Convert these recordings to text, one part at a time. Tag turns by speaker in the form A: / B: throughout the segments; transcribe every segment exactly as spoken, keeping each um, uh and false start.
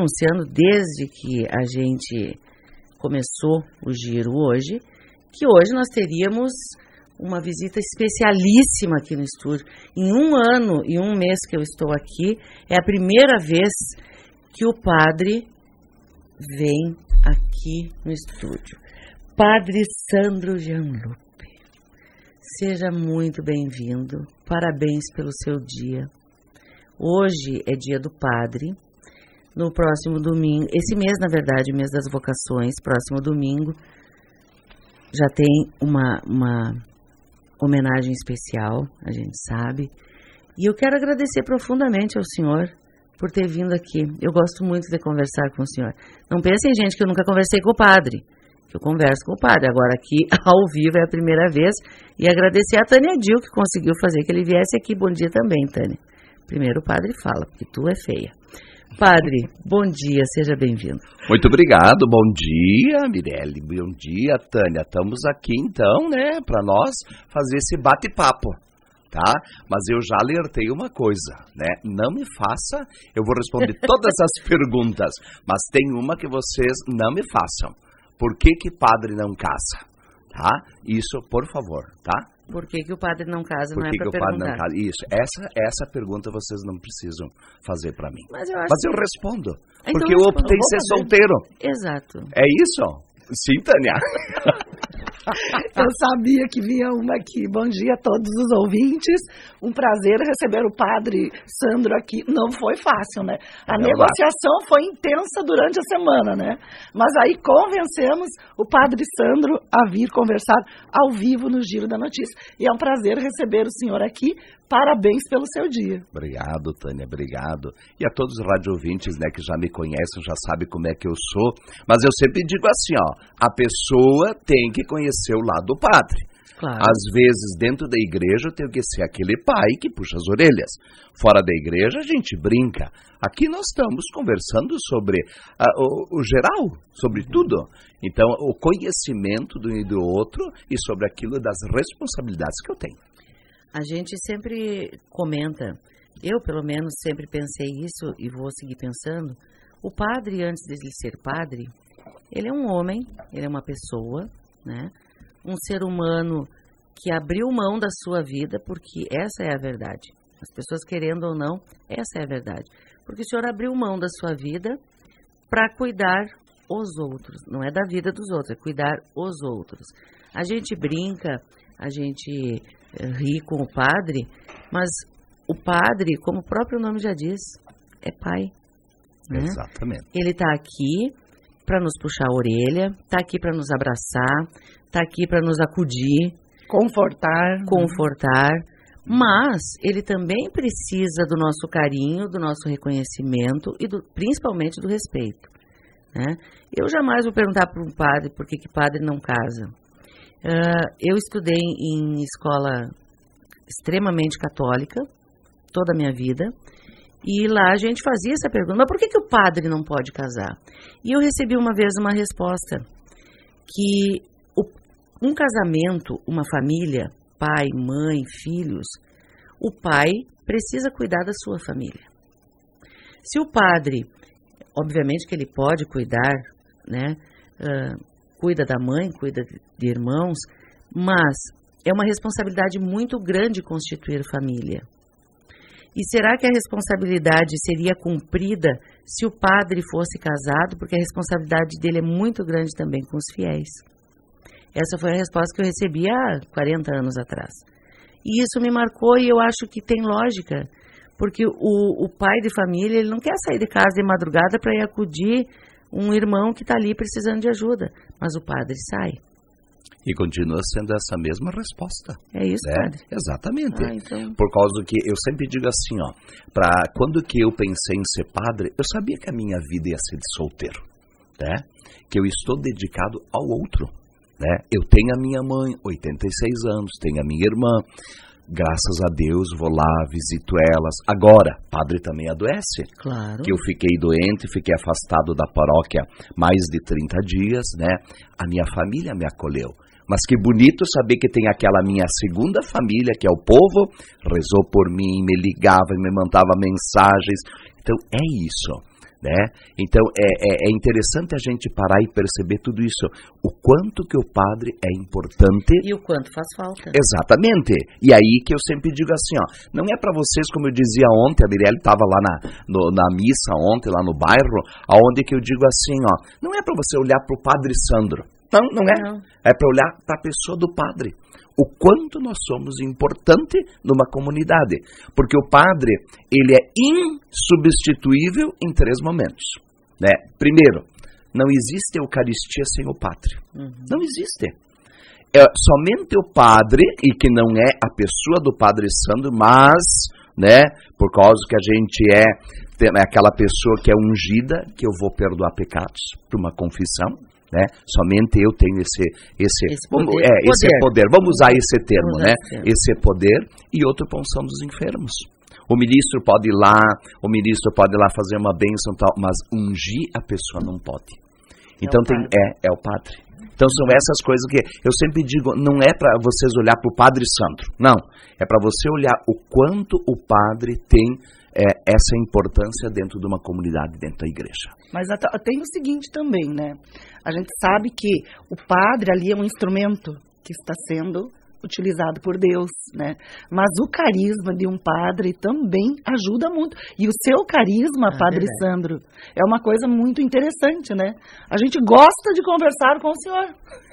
A: anunciando desde que a gente começou o giro hoje, que hoje nós teríamos uma visita especialíssima aqui no estúdio. Em um ano e um mês que eu estou aqui, é a primeira vez que o padre vem aqui no estúdio. Padre Sandro Gianlupi, seja muito bem-vindo, parabéns pelo seu dia. Hoje é dia do padre, no próximo domingo, esse mês na verdade, o mês das vocações, próximo domingo, já tem uma... uma homenagem especial, a gente sabe. E eu quero agradecer profundamente ao senhor por ter vindo aqui. Eu gosto muito de conversar com o senhor. Não pensem, gente, que eu nunca conversei com o padre. Que eu converso com o padre. Agora aqui, ao vivo, é a primeira vez. E agradecer a Tânia Dil, que conseguiu fazer que ele viesse aqui. Bom dia também, Tânia. Primeiro o padre fala, porque tu é feia. Padre, bom dia, seja bem-vindo.
B: Muito obrigado, bom dia, Mirelle, bom dia, Tânia. Estamos aqui então, né, para nós fazer esse bate-papo, tá? Mas eu já alertei uma coisa, né? Não me faça, eu vou responder todas as perguntas, mas tem uma que vocês não me façam. Por que que padre não casa? Tá? Isso, por favor, tá?
A: Por que que o padre não casa?
B: Por
A: não
B: que
A: é para
B: que o padre
A: perguntar.
B: não casa? Isso, essa, essa pergunta vocês não precisam fazer para mim.
A: Mas eu, acho
B: Mas eu
A: que...
B: respondo,
A: então,
B: porque eu optei
A: eu
B: ser
A: fazer.
B: solteiro.
A: Exato.
B: É isso? Sim, Tânia.
C: Eu sabia que vinha uma aqui. Bom dia a todos os ouvintes. Um prazer receber o padre Sandro aqui. Não foi fácil, né? A
B: Não
C: negociação vai. foi intensa durante a semana, né? Mas aí convencemos o padre Sandro a vir conversar ao vivo no Giro da Notícia. E é um prazer receber o senhor aqui. Parabéns pelo seu dia.
B: Obrigado, Tânia, obrigado. E a todos os radio-ouvintes, né, que já me conhecem, já sabem como é que eu sou. Mas eu sempre digo assim, ó, a pessoa tem que conhecer o lado do padre.
A: Claro.
B: Às vezes, dentro da igreja, eu tenho que ser aquele pai que puxa as orelhas. Fora da igreja, a gente brinca. Aqui nós estamos conversando sobre uh, o, o geral, sobre tudo. Então, o conhecimento do um e do outro e sobre aquilo das responsabilidades que eu tenho.
A: A gente sempre comenta, eu pelo menos sempre pensei isso e vou seguir pensando, o padre, antes de ele ser padre, ele é um homem, ele é uma pessoa, né? Um ser humano que abriu mão da sua vida, porque essa é a verdade. As pessoas querendo ou não, essa é a verdade. Porque o senhor abriu mão da sua vida para cuidar os outros, não é da vida dos outros, é cuidar os outros. A gente brinca, a gente ri com o padre, mas o padre, como o próprio nome já diz, é pai. Né?
B: Exatamente.
A: Ele está aqui para nos puxar a orelha, está aqui para nos abraçar, está aqui para nos acudir,
C: confortar,
A: confortar, mas ele também precisa do nosso carinho, do nosso reconhecimento e do, principalmente do respeito. Né? Eu jamais vou perguntar para um padre por que que padre não casa. Uh, eu estudei em escola extremamente católica toda a minha vida e lá a gente fazia essa pergunta, mas por que que o padre não pode casar? E eu recebi uma vez uma resposta que o, um casamento, uma família, pai, mãe, filhos, o pai precisa cuidar da sua família. Se o padre, obviamente que ele pode cuidar, né, uh, cuida da mãe, cuida de irmãos, mas é uma responsabilidade muito grande constituir família. E será que a responsabilidade seria cumprida se o padre fosse casado? Porque a responsabilidade dele é muito grande também com os fiéis. Essa foi a resposta que eu recebi há quarenta anos atrás. E isso me marcou e eu acho que tem lógica, porque o, o pai de família ele não quer sair de casa de madrugada para ir acudir um irmão que está ali precisando de ajuda, mas o padre sai.
B: E continua sendo essa mesma resposta.
A: É isso,
B: né?
A: padre?
B: Exatamente.
A: Ah, então...
B: Por causa do que eu sempre digo assim, ó, pra, quando que eu pensei em ser padre, eu sabia que a minha vida ia ser de solteiro, né? Que eu estou dedicado ao outro, né? Eu tenho a minha mãe, oitenta e seis anos, tenho a minha irmã, graças a Deus vou lá, visito elas. Agora, padre também adoece.
A: Claro.
B: Que eu fiquei doente, fiquei afastado da paróquia mais de trinta dias, né? A minha família me acolheu. Mas que bonito saber que tem aquela minha segunda família, que é o povo, rezou por mim, me ligava, me mandava mensagens. Então, é isso. Né? Então é, é, é interessante a gente parar e perceber tudo isso, o quanto que o padre é importante
A: e o quanto faz falta.
B: Exatamente. E aí que eu sempre digo assim, ó, não é para vocês, como eu dizia ontem, a Mirelle estava lá na, no, na missa ontem, lá no bairro, aonde que eu digo assim, ó, não é para você olhar para o Padre Sandro, não, não é, não. É para olhar para a pessoa do padre. O quanto nós somos importante numa comunidade. Porque o padre, ele é insubstituível em três momentos. Né? Primeiro, não existe Eucaristia sem o padre. Uhum. Não existe. É somente o padre, e que não é a pessoa do Padre Sandro, mas, né, por causa que a gente é, é aquela pessoa que é ungida, que eu vou perdoar pecados por uma confissão. Né? Somente eu tenho esse esse,
A: esse, poder,
B: vamos, é, esse poder. Vamos usar esse termo,
A: usar
B: né?
A: Esse,
B: esse poder e outra punção dos enfermos. O ministro pode ir lá, o ministro pode ir lá fazer uma bênção tal, mas ungir a pessoa não pode. Então é tem é é o padre. Então são essas coisas que eu sempre digo, não é para vocês olhar para o Padre Sandro, não. É para você olhar o quanto o padre tem É, essa importância dentro de uma comunidade, dentro da igreja.
C: Mas tem o seguinte também, né? A gente sabe que o padre ali é um instrumento que está sendo utilizado por Deus, né? Mas o carisma de um padre também ajuda muito. E o seu carisma, ah, Padre verdade. Sandro, é uma coisa muito interessante, né? A gente gosta de conversar com o senhor.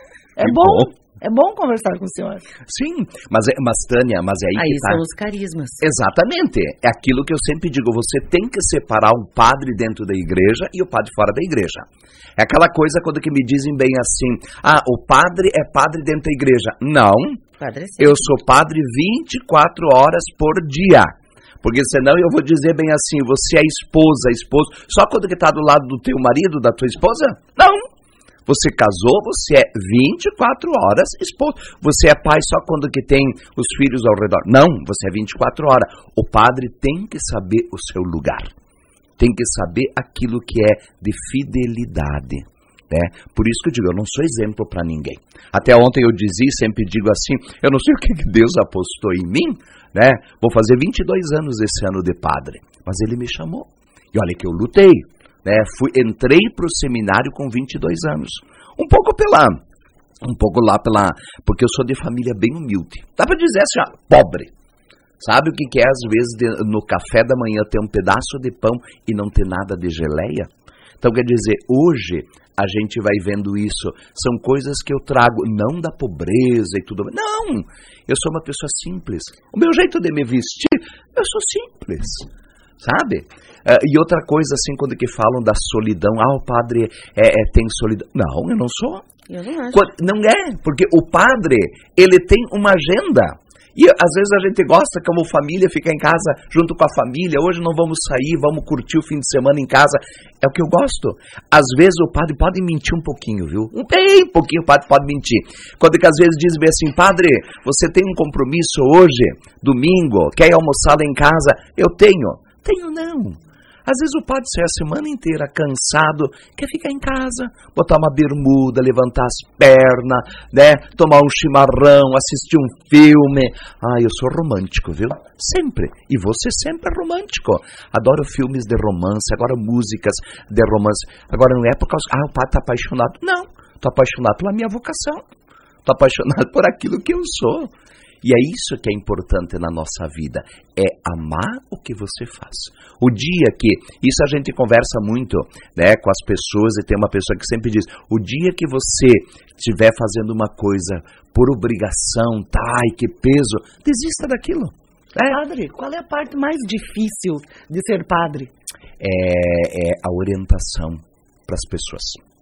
C: É bom. bom. É bom conversar com o senhor.
B: Sim, mas, mas Tânia, mas é aí,
A: aí
B: que tá.
A: são os carismas.
B: Exatamente. É aquilo que eu sempre digo, você tem que separar o padre dentro da igreja e o padre fora da igreja. É aquela coisa quando que me dizem bem assim, ah, o padre é padre dentro da igreja. Não,
A: padre é
B: eu sou padre vinte e quatro horas por dia. Porque senão eu vou dizer bem assim, você é esposa, esposo, só quando que está do lado do teu marido, da tua esposa? Não. Você casou, você é vinte e quatro horas esposo. Você é pai só quando que tem os filhos ao redor. Não, você é vinte e quatro horas. O padre tem que saber o seu lugar. Tem que saber aquilo que é de fidelidade. Né? Por isso que eu digo, eu não sou exemplo para ninguém. Até ontem eu dizia, sempre digo assim, eu não sei o que Deus apostou em mim, né? Vou fazer vinte e dois anos esse ano de padre. Mas ele me chamou. E olha que eu lutei. Né, fui, entrei para o seminário com vinte e dois anos. Um pouco pela... Um pouco lá pela... Porque eu sou de família bem humilde. Dá para dizer assim, ó, pobre. Sabe o que, que é, às vezes, de, no café da manhã ter um pedaço de pão e não ter nada de geleia? Então, quer dizer, hoje a gente vai vendo isso. São coisas que eu trago, não da pobreza e tudo. Não! Eu sou uma pessoa simples. O meu jeito de me vestir, eu sou simples. Sabe? Uh, e outra coisa, assim, quando que falam da solidão, ah, o padre é, é, tem solidão. Não, eu não sou.
A: Eu não acho.
B: Quando, não é, porque o padre, ele tem uma agenda. E às vezes a gente gosta, como família, ficar em casa junto com a família. Hoje não vamos sair, vamos curtir o fim de semana em casa. É o que eu gosto. Às vezes o padre pode mentir um pouquinho, viu? Um bem pouquinho o padre pode mentir. Quando que às vezes diz bem assim, padre, você tem um compromisso hoje, domingo, quer ir almoçar lá em casa? Eu tenho. Tenho não. Às vezes o padre sai a semana inteira cansado, quer ficar em casa, botar uma bermuda, levantar as pernas, né, tomar um chimarrão, assistir um filme. Ah, eu sou romântico, viu? Sempre. E você sempre é romântico. Adoro filmes de romance, agora músicas de romance. Agora não é por causa... Ah, o padre está apaixonado. Não, estou apaixonado pela minha vocação. Estou apaixonado por aquilo que eu sou. E é isso que é importante na nossa vida, é amar o que você faz. O dia que, isso a gente conversa muito, né, com as pessoas, e tem uma pessoa que sempre diz, o dia que você estiver fazendo uma coisa por obrigação, tá, ai que peso, desista daquilo.
C: É. Padre, qual é a parte mais difícil de ser padre?
B: É, é a orientação para as pessoas,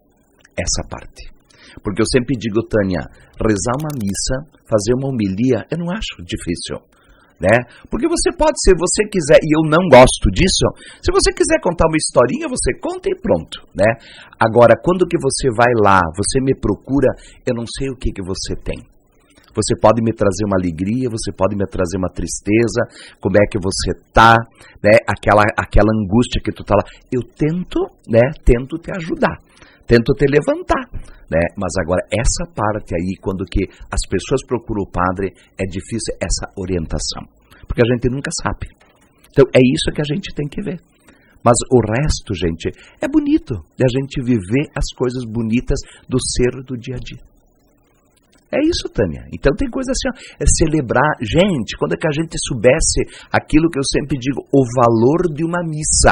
B: essa parte. Porque eu sempre digo, Tânia, rezar uma missa, fazer uma homilia, eu não acho difícil, né? Porque você pode, se você quiser, e eu não gosto disso, se você quiser contar uma historinha, você conta e pronto, né? Agora, quando que você vai lá, você me procura, eu não sei o que que você tem. Você pode me trazer uma alegria, você pode me trazer uma tristeza, como é que você tá, né? Aquela, aquela angústia que tu tá lá. Eu tento, né? Tento te ajudar. Tento te levantar, né? Mas agora essa parte aí, quando que as pessoas procuram o padre, é difícil essa orientação, porque a gente nunca sabe. Então é isso que a gente tem que ver. Mas o resto, gente, é bonito de a gente viver as coisas bonitas do ser do dia a dia. É isso, Tânia. Então tem coisa assim, ó, é celebrar. Gente, quando é que a gente soubesse aquilo que eu sempre digo, o valor de uma missa,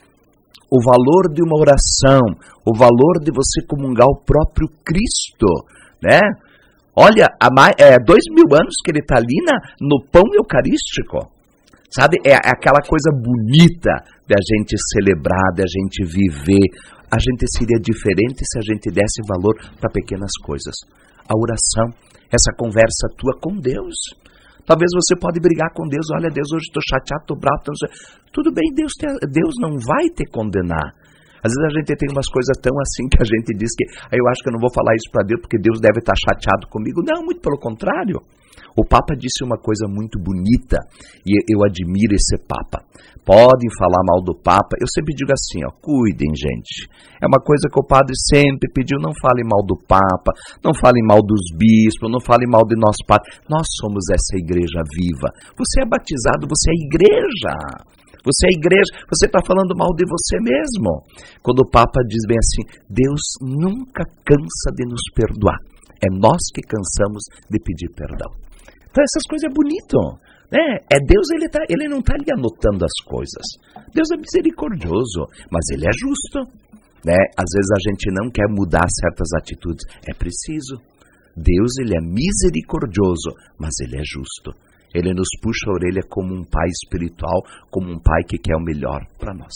B: o valor de uma oração, o valor de você comungar o próprio Cristo, né? Olha, há mais, é, dois mil anos que ele está ali na, no pão eucarístico. Sabe, é aquela coisa bonita de a gente celebrar, de a gente viver. A gente seria diferente se a gente desse valor para pequenas coisas. A oração, essa conversa tua com Deus. Talvez você pode brigar com Deus. Olha, Deus, hoje estou chateado, estou bravo. Tô... Tudo bem, Deus, te... Deus não vai te condenar. Às vezes a gente tem umas coisas tão assim que a gente diz que aí eu acho que eu não vou falar isso para Deus porque Deus deve estar chateado comigo. Não, muito pelo contrário. O Papa disse uma coisa muito bonita e eu admiro esse Papa. Podem falar mal do Papa. Eu sempre digo assim, ó, cuidem, gente. É uma coisa que o padre sempre pediu, não falem mal do Papa, não falem mal dos bispos, não falem mal de nosso padre. Nós somos essa igreja viva. Você é batizado, você é igreja. Você é igreja, você está falando mal de você mesmo. Quando o Papa diz bem assim, Deus nunca cansa de nos perdoar. É nós que cansamos de pedir perdão. Então essas coisas é bonito, né? É Deus, ele, tá, ele não está ali anotando as coisas. Deus é misericordioso, mas ele é justo, né? Às vezes a gente não quer mudar certas atitudes. É preciso. Deus, ele é misericordioso, mas ele é justo. Ele nos puxa a orelha como um pai espiritual, como um pai que quer o melhor para nós.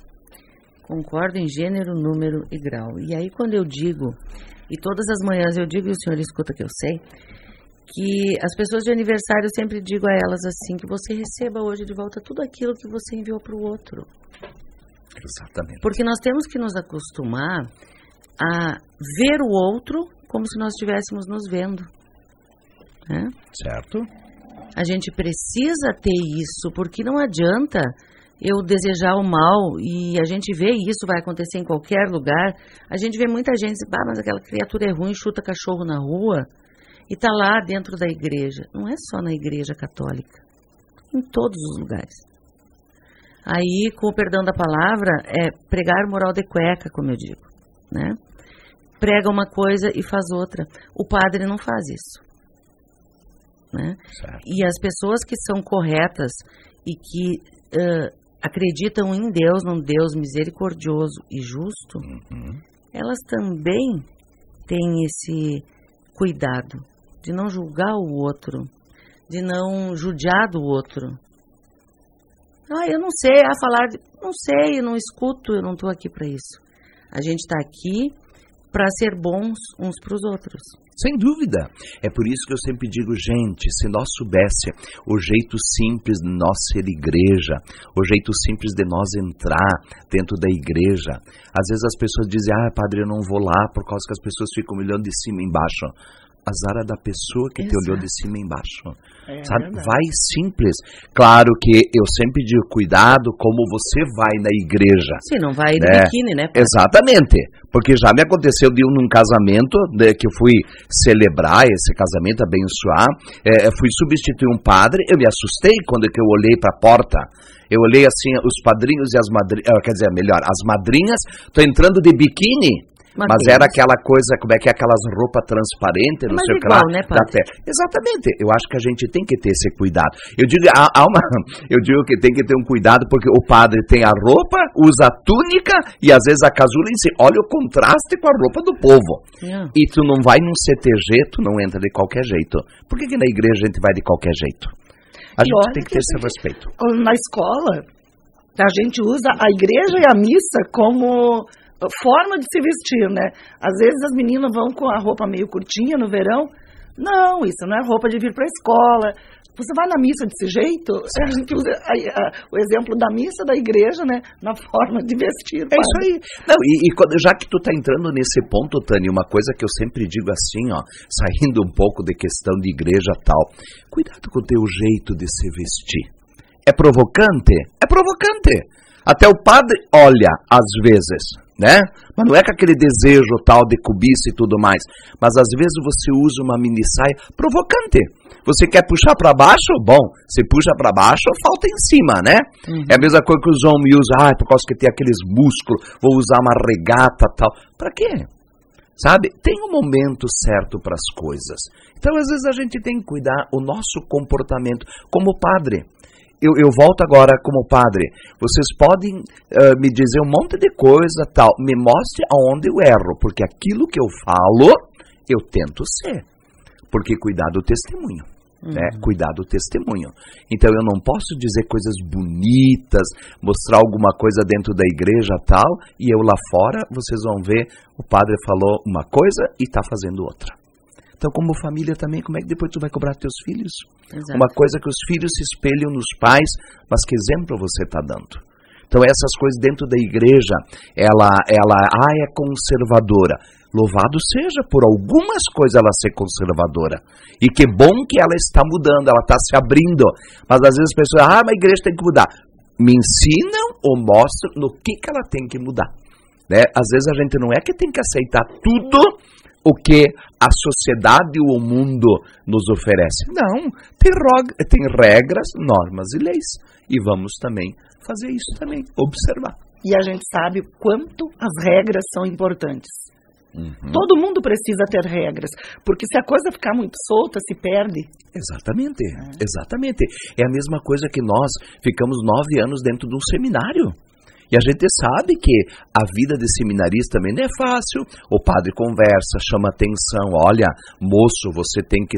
A: Concordo em gênero, número e grau. E aí quando eu digo, e todas as manhãs eu digo, e o senhor escuta que eu sei, que as pessoas de aniversário eu sempre digo a elas assim, que você receba hoje de volta tudo aquilo que você enviou para o outro.
B: Exatamente.
A: Porque nós temos que nos acostumar a ver o outro como se nós estivéssemos nos vendo. Né?
B: Certo.
A: A gente precisa ter isso, porque não adianta eu desejar o mal, e a gente vê isso, vai acontecer em qualquer lugar. A gente vê muita gente dizer, ah, mas aquela criatura é ruim, chuta cachorro na rua, e está lá dentro da igreja. Não é só na igreja católica, em todos os lugares. Aí, com o perdão da palavra, é pregar moral de cueca, como eu digo, né? Prega uma coisa e faz outra. O padre não faz isso. Né? E as pessoas que são corretas e que uh, acreditam em Deus, num Deus misericordioso e justo, uhum. elas também têm esse cuidado de não julgar o outro, de não judiar do outro. Ah, eu não sei, a falar, de, não sei, eu não escuto, eu não estou aqui para isso. A gente está aqui para ser bons uns para os outros.
B: Sem dúvida. É por isso que eu sempre digo, gente, se nós soubesse o jeito simples de nós ser igreja, o jeito simples de nós entrar dentro da igreja. Às vezes as pessoas dizem, ah, padre, eu não vou lá por causa que as pessoas ficam me olhando de cima e embaixo. Azar é da pessoa que Exato. Te olhou de cima e embaixo. É, sabe? É vai simples. Claro que eu sempre digo, cuidado como você vai na igreja.
A: Sim, não vai de
B: né?
A: biquíni, né?
B: Exatamente. Porque já me aconteceu de um num casamento, né, que eu fui celebrar esse casamento, abençoar. É, fui substituir um padre, eu me assustei quando que eu olhei para a porta. Eu olhei assim, os padrinhos e as madrinhas, quer dizer, melhor, as madrinhas, tô entrando de biquíni. Mas, mas era aquela coisa, como é que é, aquelas roupas transparentes, não
A: mas
B: sei o que
A: lá,
B: lá,
A: né,
B: da terra. Exatamente, eu acho que a gente tem que ter esse cuidado. Eu digo, há, há uma, eu digo que tem que ter um cuidado, porque o padre tem a roupa, usa a túnica, e às vezes a casula em si, olha o contraste com a roupa do povo. Yeah. E tu não vai num C T G, tu não entra de qualquer jeito. Por que que na igreja a gente vai de qualquer jeito? A e gente tem que ter esse respeito.
C: Na escola, a gente usa a igreja e a missa como forma de se vestir, né? Às vezes as meninas vão com a roupa meio curtinha no verão. Não, isso não é roupa de vir para a escola. Você vai na missa desse jeito? A gente usa a, a, o exemplo da missa da igreja, né? Na forma de vestir.
B: É isso aí. Não, e, e quando, já que tu tá entrando nesse ponto, Tânia, uma coisa que eu sempre digo assim, ó, saindo um pouco de questão de igreja tal, cuidado com o teu jeito de se vestir. É provocante? É provocante. Até o padre olha, às vezes. né? Mas não é com aquele desejo tal de cobiça e tudo mais. Mas às vezes você usa uma mini saia provocante. Você quer puxar para baixo? Bom, se puxa para baixo, falta em cima, né? Uhum. É a mesma coisa que os homens usam, ah, por causa que tem aqueles músculos, vou usar uma regata tal. Para quê? Sabe? Tem um momento certo para as coisas. Então às vezes a gente tem que cuidar o nosso comportamento como padre. Eu, eu volto agora como padre. Vocês podem uh, me dizer um monte de coisa, tal. Me mostre aonde eu erro, porque aquilo que eu falo, eu tento ser. Porque cuidar do testemunho, uhum. né? Cuidar do testemunho. Então eu não posso dizer coisas bonitas, mostrar alguma coisa dentro da igreja, tal, e eu lá fora, vocês vão ver, o padre falou uma coisa e está fazendo outra. Então, como família também, como é que depois tu vai cobrar teus filhos? Exato. Uma coisa que os filhos se espelham nos pais, mas que exemplo você está dando? Então, essas coisas dentro da igreja, ela, ela ah, é conservadora. Louvado seja por algumas coisas ela ser conservadora. E que bom que ela está mudando, ela está se abrindo. Mas às vezes as pessoas, ah, mas a igreja tem que mudar. Me ensinam ou mostram no que, que ela tem que mudar. Né? Às vezes a gente não é que tem que aceitar tudo o que a sociedade ou o mundo nos oferece. Não, tem, rog- tem regras, normas e leis. E vamos também fazer isso também, observar.
C: E a gente sabe o quanto as regras são importantes.
B: Uhum.
C: Todo mundo precisa ter regras, porque se a coisa ficar muito solta, se perde.
B: Exatamente, é. exatamente. É a mesma coisa que nós ficamos nove anos dentro de um seminário. E a gente sabe que a vida de seminarista também não é fácil. O padre conversa, chama atenção. Olha, moço, você tem que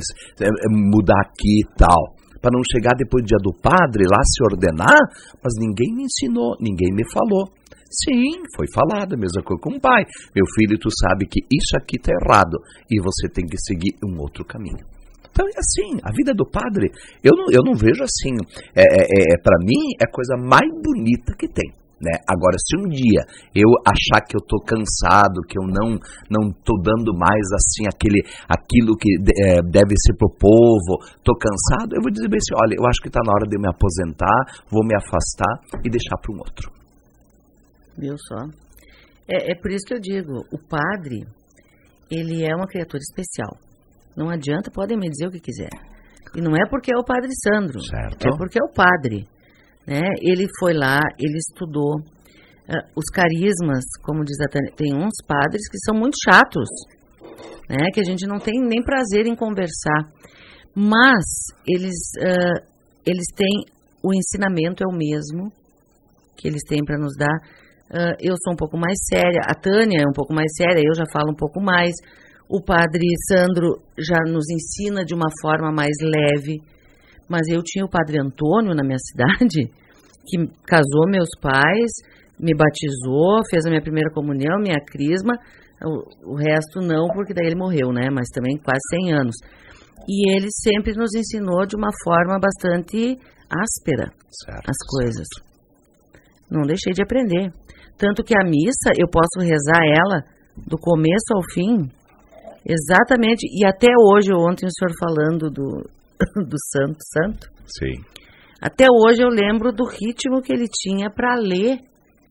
B: mudar aqui e tal. Para não chegar depois do dia do padre lá se ordenar, mas ninguém me ensinou, ninguém me falou. Sim, foi falado, a mesma coisa com o pai. Meu filho, tu sabe que isso aqui está errado e você tem que seguir um outro caminho. Então é assim, a vida do padre, eu não, eu não vejo assim. É, é, é, para mim, é a coisa mais bonita que tem. Né? Agora, se um dia eu achar que eu estou cansado, que eu não não estou dando mais assim aquele, aquilo que é, deve ser para o povo, estou cansado, eu vou dizer bem assim, olha, eu acho que está na hora de eu me aposentar, vou me afastar e deixar para um outro.
A: Viu só? É, é por isso que eu digo, o padre, ele é uma criatura especial. Não adianta, podem me dizer o que quiser. E não é porque é o padre Sandro,
B: certo.
A: É porque é o padre. Né? Ele foi lá, ele estudou uh, os carismas, como diz a Tânia, tem uns padres que são muito chatos, né? Que a gente não tem nem prazer em conversar, mas eles, uh, eles têm, o ensinamento é o mesmo que eles têm para nos dar. Uh, eu sou um pouco mais séria, a Tânia é um pouco mais séria, eu já falo um pouco mais, o padre Sandro já nos ensina de uma forma mais leve. Mas eu tinha o padre Antônio na minha cidade, que casou meus pais, me batizou, fez a minha primeira comunhão, minha crisma, o, o resto não, porque daí ele morreu, né? Mas também quase cem anos. E ele sempre nos ensinou de uma forma bastante áspera
B: certo,
A: as coisas.
B: Certo.
A: Não deixei de aprender. Tanto que a missa, eu posso rezar ela do começo ao fim, exatamente, e até hoje, ontem o senhor falando do... do santo, santo.
B: Sim.
A: Até hoje eu lembro do ritmo que ele tinha para ler,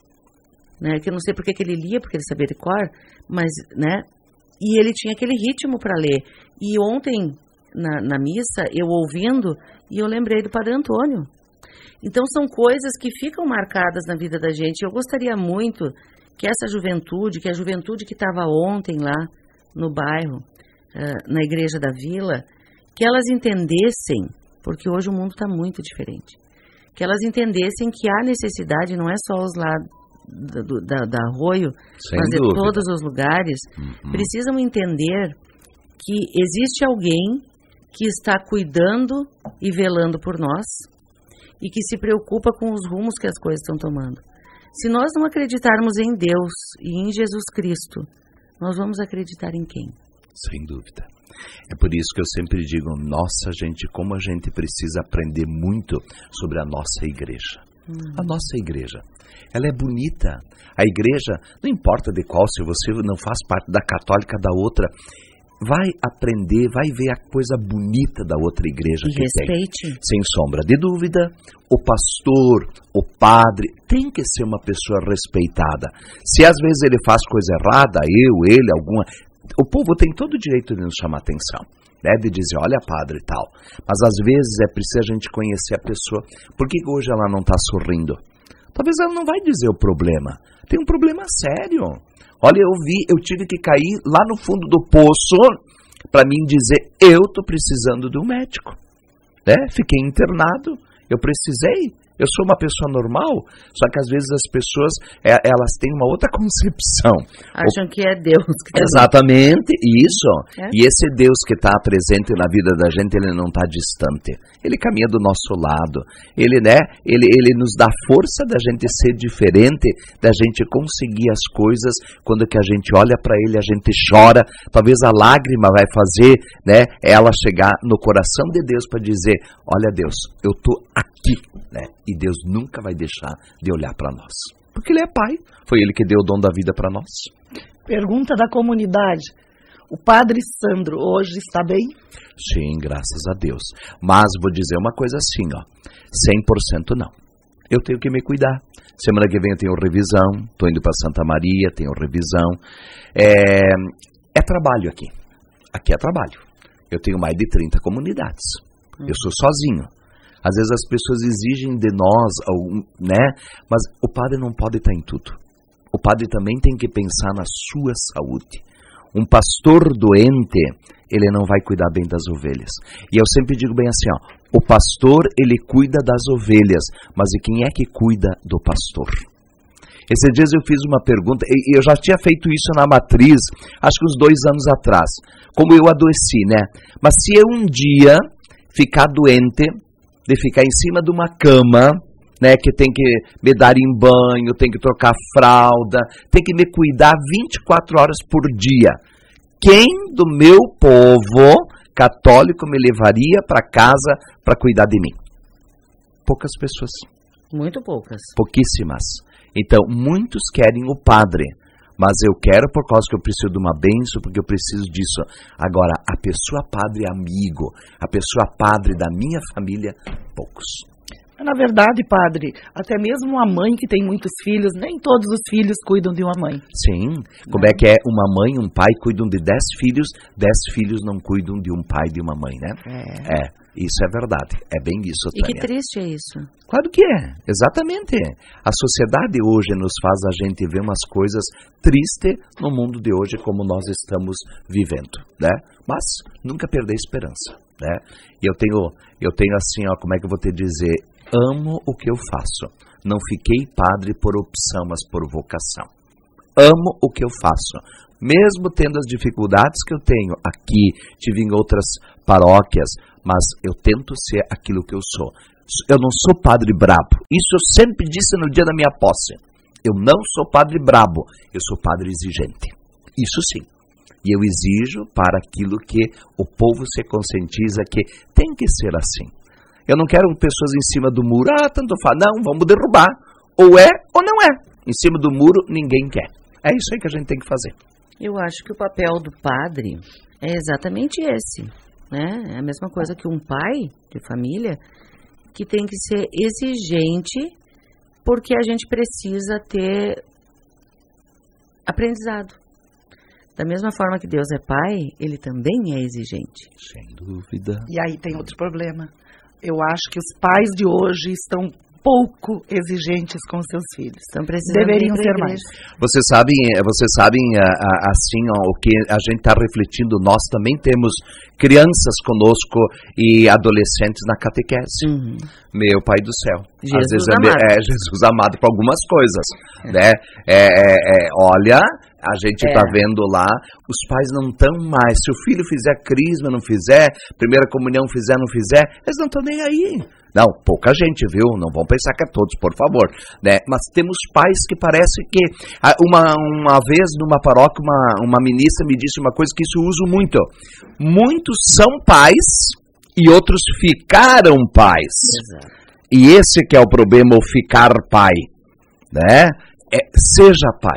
A: né? Que eu não sei porque que ele lia, porque ele sabia de cor, mas, né? E ele tinha aquele ritmo para ler. E ontem, na, na missa, eu ouvindo, e eu lembrei do Padre Antônio. Então são coisas que ficam marcadas na vida da gente. Eu gostaria muito que essa juventude, que a juventude que estava ontem lá no bairro, uh, na igreja da vila, que elas entendessem, porque hoje o mundo está muito diferente, que elas entendessem que há necessidade, não é só os lá do, da, da Arroio,
B: sem
A: mas de
B: dúvida.
A: Todos os lugares, uhum. Precisam entender que existe alguém que está cuidando e velando por nós e que se preocupa com os rumos que as coisas estão tomando. Se nós não acreditarmos em Deus e em Jesus Cristo, nós vamos acreditar em quem?
B: Sem dúvida. É por isso que eu sempre digo, nossa gente, como a gente precisa aprender muito sobre a nossa igreja. Hum. A nossa igreja, ela é bonita. A igreja, não importa de qual, se você não faz parte da católica, da outra, vai aprender, vai ver a coisa bonita da outra igreja
A: E
B: que
A: respeite.
B: tem. Sem sombra de dúvida, o pastor, o padre, tem que ser uma pessoa respeitada. Se às vezes ele faz coisa errada, eu, ele, alguma... O povo tem todo o direito de nos chamar atenção, né? De dizer, olha padre e tal. Mas às vezes é preciso a gente conhecer a pessoa. Por que hoje ela não está sorrindo? Talvez ela não vai dizer o problema. Tem um problema sério. Olha, eu vi, eu tive que cair lá no fundo do poço para mim dizer, eu estou precisando de um médico. Né? Fiquei internado, eu precisei. Eu sou uma pessoa normal, só que às vezes as pessoas, é, elas têm uma outra concepção.
A: Acham o... que é Deus. Que tá
B: Exatamente, isso.
A: É?
B: E esse Deus que está presente na vida da gente, ele não está distante. Ele caminha do nosso lado. Ele, né, ele, ele nos dá força da gente ser diferente, da gente conseguir as coisas. Quando que a gente olha para ele, a gente chora. Talvez a lágrima vai fazer, né, ela chegar no coração de Deus para dizer, olha Deus, eu estou aqui, né? E Deus nunca vai deixar de olhar para nós. Porque Ele é Pai. Foi Ele que deu o dom da vida para nós.
C: Pergunta da comunidade. O padre Sandro hoje está bem?
B: Sim, graças a Deus. Mas vou dizer uma coisa assim, ó. cem por cento não. Eu tenho que me cuidar. Semana que vem eu tenho revisão. Estou indo para Santa Maria, tenho revisão. É, é trabalho aqui. Aqui é trabalho. Eu tenho mais de trinta comunidades. Eu sou sozinho. Às vezes as pessoas exigem de nós, né? Mas o padre não pode estar em tudo. O padre também tem que pensar na sua saúde. Um pastor doente, ele não vai cuidar bem das ovelhas. E eu sempre digo bem assim, ó, o pastor, ele cuida das ovelhas, mas e quem é que cuida do pastor? Esses dias eu fiz uma pergunta, e eu já tinha feito isso na matriz, acho que uns dois anos atrás, como eu adoeci, né? Mas se eu um dia ficar doente, de ficar em cima de uma cama, né, que tem que me dar em banho, tem que trocar fralda, tem que me cuidar vinte e quatro horas por dia. Quem do meu povo católico me levaria para casa para cuidar de mim? Poucas pessoas.
A: Muito poucas.
B: Pouquíssimas. Então, muitos querem o padre. Mas eu quero por causa que eu preciso de uma bênção, porque eu preciso disso. Agora, a pessoa padre amigo, a pessoa padre da minha família, poucos.
C: Na verdade, padre, até mesmo a mãe que tem muitos filhos, nem todos os filhos cuidam de uma mãe.
B: Sim, como é que é? Uma mãe e um pai cuidam de dez filhos, dez filhos não cuidam de um pai e de uma mãe, né? É. É, isso é verdade, é bem isso, Tânia.
A: E que triste é isso.
B: Claro que é, exatamente. A sociedade hoje nos faz a gente ver umas coisas tristes no mundo de hoje, como nós estamos vivendo, né? Mas nunca perder a esperança, né? E eu tenho, eu tenho assim, ó, como é que eu vou te dizer? Amo o que eu faço. Não fiquei padre por opção, mas por vocação. Amo o que eu faço. Mesmo tendo as dificuldades que eu tenho aqui, tive em outras paróquias, mas eu tento ser aquilo que eu sou. Eu não sou padre brabo. Isso eu sempre disse no dia da minha posse. Eu não sou padre brabo, eu sou padre exigente. Isso sim. E eu exijo para aquilo que o povo se conscientiza que tem que ser assim. Eu não quero pessoas em cima do muro, ah, tanto faz. Não, vamos derrubar. Ou é ou não é. Em cima do muro, ninguém quer. É isso aí que a gente tem que fazer.
A: Eu acho que o papel do padre é exatamente esse, né? É a mesma coisa que um pai de família, que tem que ser exigente, porque a gente precisa ter aprendizado. Da mesma forma que Deus é pai, Ele também é exigente.
B: Sem dúvida.
C: E aí tem outro problema. Eu acho que os pais de hoje estão pouco exigentes com seus filhos.
A: Estão precisando
C: Deveriam ser mais.
B: Vocês sabem, vocês sabem assim, ó, o que a gente está refletindo, nós também temos crianças conosco e adolescentes na catequese. Uhum. Meu Pai do céu.
A: Jesus
B: Às vezes
A: amado.
B: É, é Jesus amado para algumas coisas, é. né? É, é, é, olha, a gente está é. vendo lá, os pais não estão mais. Se o filho fizer crisma, não fizer, primeira comunhão fizer, não fizer, eles não estão nem aí. Não, pouca gente, viu? Não vão pensar que é todos, por favor. Né? Mas temos pais que parece que... Uma, uma vez, numa paróquia, uma, uma ministra me disse uma coisa que isso eu uso muito. Muitos são pais e outros ficaram pais.
A: Exato.
B: E esse que é o problema, o ficar pai. Né? É, seja pai.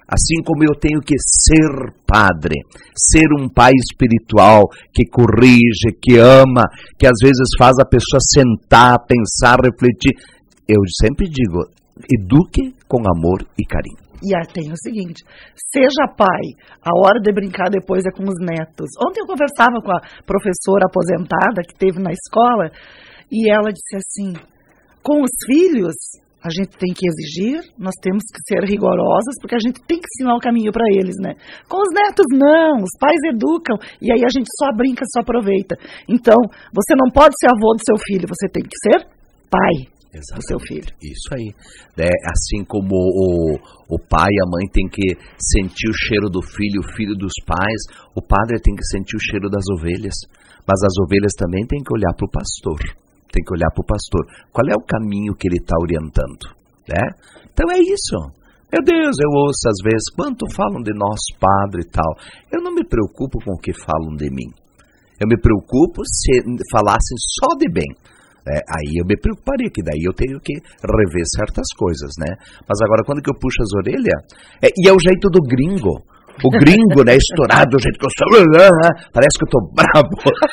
B: Assim como eu tenho que ser padre, ser um pai espiritual que corrige, que ama, que às vezes faz a pessoa sentar, pensar, refletir. Eu sempre digo, eduque com amor e carinho.
C: E aí tem o seguinte, seja pai, a hora de brincar depois é com os netos. Ontem eu conversava com a professora aposentada que teve na escola e ela disse assim, com os filhos a gente tem que exigir, nós temos que ser rigorosos, porque a gente tem que ensinar o caminho para eles, né? Com os netos não, os pais educam e aí a gente só brinca, só aproveita. Então, você não pode ser avô do seu filho, você tem que ser pai.
B: Exatamente.
C: Do seu filho.
B: Isso aí. É, assim como o, o pai e a mãe tem que sentir o cheiro do filho, o filho dos pais, o padre tem que sentir o cheiro das ovelhas. Mas as ovelhas também têm que olhar para o pastor. Tem que olhar para o pastor. Qual é o caminho que ele está orientando? Né? Então é isso. Meu Deus, eu ouço às vezes, quanto falam de nós, padre e tal. Eu não me preocupo com o que falam de mim. Eu me preocupo se falassem só de bem. É, aí eu me preocuparia, que daí eu tenho que rever certas coisas, né? Mas agora, quando que eu puxo as orelhas... É, e é o jeito do gringo. O gringo, né, estourado, o jeito que eu sou... Parece que eu tô brabo.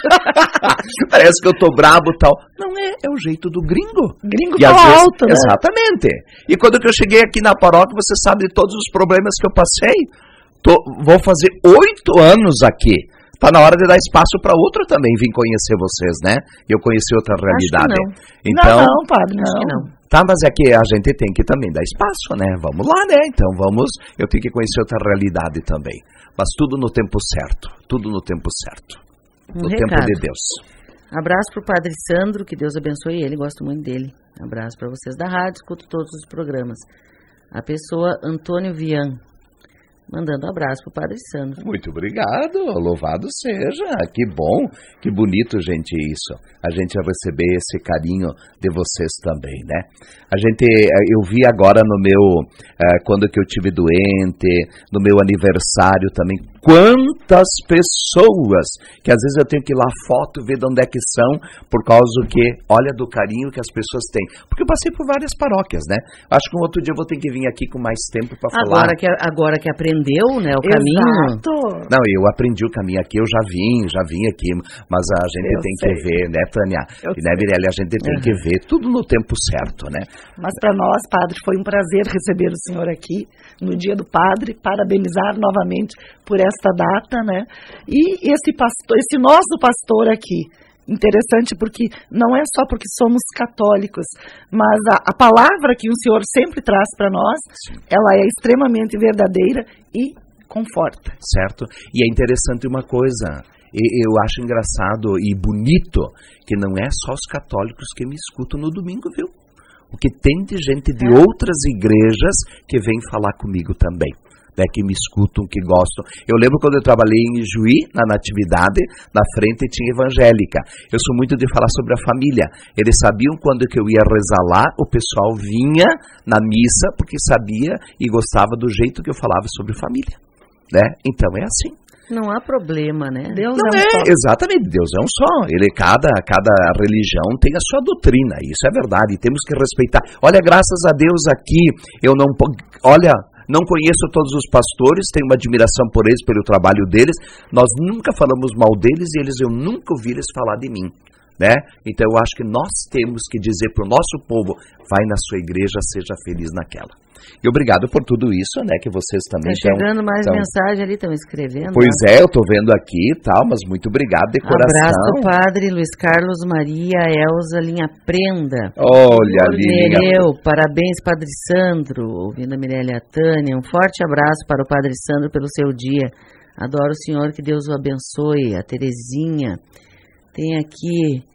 B: Parece que eu tô brabo e tal. Não é, é o jeito do gringo.
C: Gringo
B: e
C: fala
B: vezes,
C: alto, né?
B: Exatamente. E quando que eu cheguei aqui na paróquia, você sabe de todos os problemas que eu passei. Tô, vou fazer oito anos aqui. Está na hora de dar espaço para outro também vir conhecer vocês, né? Eu conheci outra realidade.
C: Acho que não.
B: Então,
C: não, não, padre, não.
A: Acho que não.
B: Tá, mas é que a gente tem que também dar espaço, né? Vamos lá, né? Então vamos, eu tenho que conhecer outra realidade também. Mas tudo no tempo certo, tudo no tempo certo.
A: Um
B: no
A: recado.
B: tempo de Deus.
A: Abraço para o Padre Sandro, que Deus abençoe ele, gosto muito dele. Abraço para vocês da rádio, escuto todos os programas. A pessoa Antônio Vian, mandando um abraço pro Padre Sandro.
B: Muito obrigado, louvado seja, que bom, que bonito, gente, isso, a gente receber esse carinho de vocês também, né? A gente, eu vi agora no meu, quando que eu tive doente, no meu aniversário também, quantas pessoas, que às vezes eu tenho que ir lá foto, ver de onde é que são, por causa do que, olha do carinho que as pessoas têm, porque eu passei por várias paróquias, né? Acho que um outro dia eu vou ter que vir aqui com mais tempo para falar.
A: Agora que, agora que aprendeu, né, o caminho.
C: Exato.
B: Não, eu aprendi o caminho aqui, eu já vim, já vim aqui, mas a gente
C: eu
B: tem
C: sei.
B: que ver, né, Tânia?
C: Eu
B: e, né, Mirelle, a gente tem
A: uhum.
B: que ver tudo no tempo certo, né?
C: Mas para nós, padre, foi um prazer receber o senhor aqui no Dia do Padre, parabenizar novamente por esta data, né? E esse pastor, esse nosso pastor aqui, interessante porque não é só porque somos católicos, mas a, a palavra que o senhor sempre traz para nós, Sim. ela é extremamente verdadeira e conforta.
B: Certo? E é interessante uma coisa, eu acho engraçado e bonito que não é só os católicos que me escutam no domingo, viu? O que tem de gente de é. outras igrejas que vem falar comigo também. Né, que me escutam, que gostam. Eu lembro quando eu trabalhei em Juí, na Natividade, na frente tinha evangélica. Eu sou muito de falar sobre a família. Eles sabiam quando que eu ia rezar lá, o pessoal vinha na missa, porque sabia e gostava do jeito que eu falava sobre família. Né? Então é assim.
A: Não há problema, né?
C: Deus
B: Não
C: é, um
B: é,
C: só.
B: Exatamente, Deus é um só. Ele, cada, cada religião tem a sua doutrina, isso é verdade, temos que respeitar. Olha, graças a Deus aqui, eu não... Olha... Não conheço todos os pastores, tenho uma admiração por eles, pelo trabalho deles. Nós nunca falamos mal deles e eles eu nunca ouvi eles falar de mim. Né? Então eu acho que nós temos que dizer para o nosso povo, vai na sua igreja, seja feliz naquela. E obrigado por tudo isso, né? Que vocês também estão...
A: Tá chegando mais
B: tão...
A: mensagem ali, estão escrevendo.
B: Pois é, eu estou vendo aqui e tal, mas muito obrigado de coração.
A: Abraço do Padre Luiz Carlos Maria Elza Linha Prenda.
B: Olha ali,
A: Nereu, parabéns Padre Sandro, ouvindo a Mirelle e a Tânia. Um forte abraço para o Padre Sandro pelo seu dia. Adoro o senhor, que Deus o abençoe. A Terezinha. Tem aqui,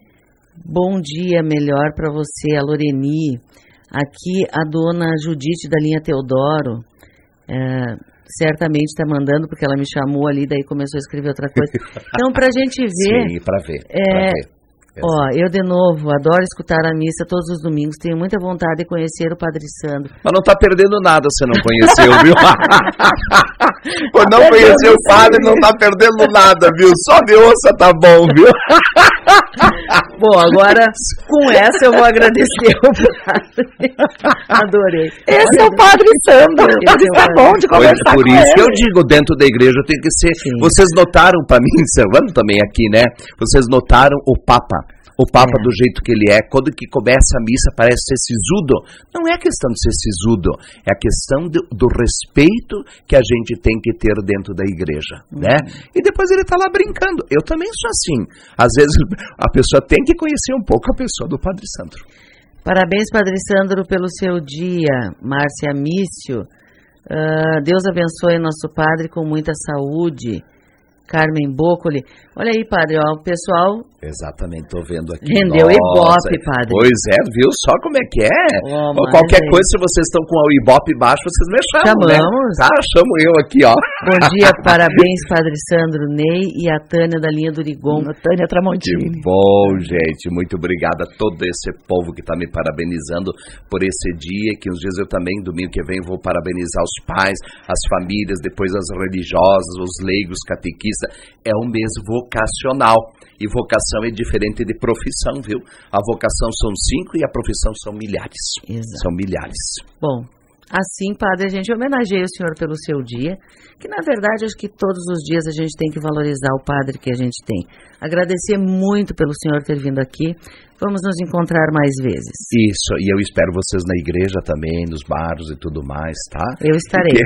A: bom dia melhor para você, a Loreni. Aqui a dona Judite da linha Teodoro, é, certamente está mandando, porque ela me chamou ali, daí começou a escrever outra coisa. Então, para a gente ver...
B: Sim, para ver,
A: é,
B: pra ver.
A: Ó, eu de novo, adoro escutar a missa todos os domingos, tenho muita vontade de conhecer o Padre Sandro.
B: Mas não está perdendo nada se não conheceu, viu? Por não conhecer o padre, não tá perdendo nada, viu? Só de ouça tá bom, viu?
A: Bom, agora com essa eu vou agradecer o padre. Adorei.
C: Esse Olha, é o Padre Sandro. Esse é tá bom de conversar
B: por
C: com
B: isso
C: ele.
B: que eu digo, dentro da igreja tem que ser... Sim. Vocês notaram, para mim, observando também aqui, né? Vocês notaram o Papa. O Papa é. do jeito que ele é, quando que começa a missa parece ser sisudo. Não é questão de ser sisudo, é a questão do, do respeito que a gente tem que ter dentro da igreja, uhum. né? E depois ele está lá brincando. Eu também sou assim. Às vezes a pessoa tem que conhecer um pouco a pessoa do Padre Sandro.
A: Parabéns, Padre Sandro, pelo seu dia. Márcia Mício. Uh, Deus abençoe nosso Padre com muita saúde. Carmen Boccoli. Olha aí, padre, ó, o pessoal...
B: Exatamente, tô vendo aqui.
A: Rendeu o Ibope, padre.
B: Pois é, viu só como é que é?
A: Oh,
B: qualquer coisa, se vocês estão com o Ibope baixo, vocês me chamam,
A: Chamamos.
B: Né? Tá, chamo eu aqui, ó.
A: Bom dia, parabéns, Padre Sandro Ney e a Tânia da linha do Urigon.
C: A Tânia Tramontini.
B: Que bom, gente, muito obrigado a todo esse povo que está me parabenizando por esse dia, que uns dias eu também, domingo que vem, vou parabenizar os pais, as famílias, depois as religiosas, os leigos, catequistas. É um mês vocacional. E vocação é diferente de profissão, viu? A vocação são cinco e a profissão são milhares.
A: Exato.
B: São milhares.
A: Bom, assim, padre, a gente homenageia o senhor pelo seu dia, que na verdade acho que todos os dias a gente tem que valorizar o padre que a gente tem. Agradecer muito pelo senhor ter vindo aqui. Vamos nos encontrar mais vezes.
B: Isso, e eu espero vocês na igreja também, nos bares e tudo mais, tá?
A: Eu estarei.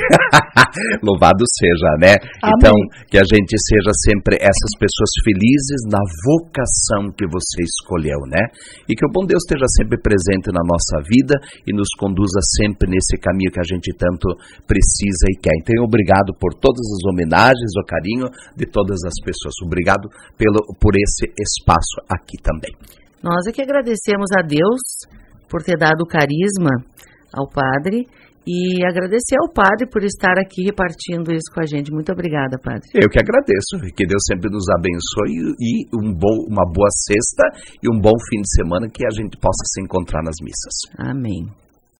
B: Louvado seja, né?
C: Amém.
B: Então, que a gente seja sempre essas pessoas felizes na vocação que você escolheu, né? E que o bom Deus esteja sempre presente na nossa vida e nos conduza sempre nesse caminho que a gente tanto precisa e quer. Então, obrigado por todas as homenagens, o carinho de todas as pessoas. Obrigado pelo, por esse espaço aqui também.
A: Nós é que agradecemos a Deus por ter dado o carisma ao padre e agradecer ao padre por estar aqui repartindo isso com a gente. Muito obrigada, padre.
B: Eu que agradeço. Que Deus sempre nos abençoe e um bom, uma boa sexta e um bom fim de semana que a gente possa se encontrar nas missas.
A: Amém.